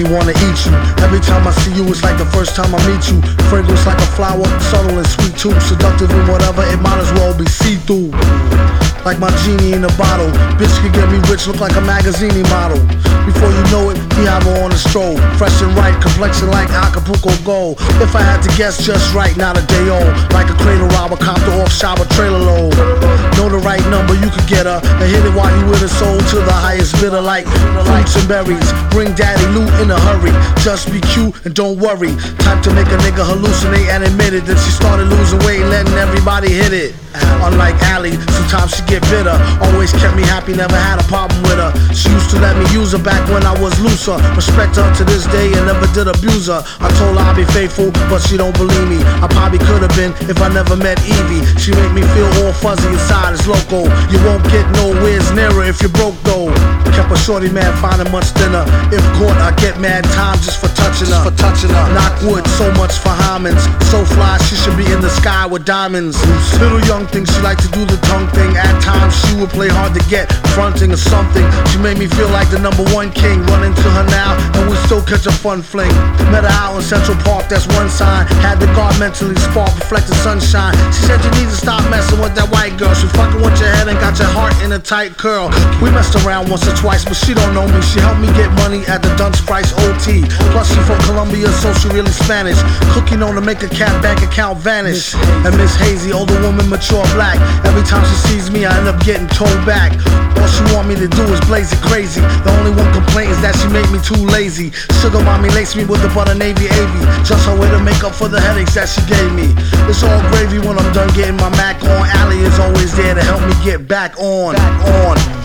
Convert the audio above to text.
wanna eat you. Every time I see you, it's like the first time I meet you. Fragrance like a flower, subtle and sweet too. Seductive and whatever, it might as well be see-through. Like my genie in a bottle. Bitch could get me rich, look like a magazine model. Before you know it, he have her on the stroll. Fresh and right, complexion like Acapulco gold. If I had to guess, just right, not a day old. Like a cradle robber, copter off shower trailer load. Know the right number, you could get her and hit it while you with her soul to the highest bidder. Like fruits and berries, bring daddy loot in a hurry. Just be cute and don't worry. Time to make a nigga hallucinate and admit it. Then she started losing weight, letting everybody hit it. Unlike Allie, sometimes she get bitter. Always kept me happy, never had a problem with her. She used to let me use her back when I was looser. Respect her to this day and never did abuse her. I told her I'd be faithful, but she don't believe me. I probably could have been if I never met Evie. She make me feel all fuzzy inside, it's loco. You won't get nowhere's nearer if you're broke though. Kept a shorty man finding much thinner. If caught, I get mad time just for touching her. Knock wood, so much for Hymens. So fly, she should be in the sky with diamonds. Little young thing, she like to do the tongue thing. At times she would play hard to get, fronting or something. She made me feel like the #1 king. Run into her now and we still catch a fun fling. Met her out in Central Park, that's one sign. Had the guard mentally spark, reflected sunshine. She said you need to stop messing with that white girl. She fucking with your head and got your heart in a tight curl. We messed around once or twice, but she don't know me. She helped me get money at the Dunce Price OT. Plus she from Colombia, so she really Spanish. Cookie known to make a cat bank account vanish. And Miss Hazy, older woman, mature black. Every time she sees me, I end up getting told back. All she want me to do is blaze it crazy. The only one complaint is that she make me too lazy. Sugar mommy laced me with the butter navy avy. Just her way to make up for the headaches that she gave me. It's all gravy when I'm done getting my Mac on. Allie is always there to help me get back on.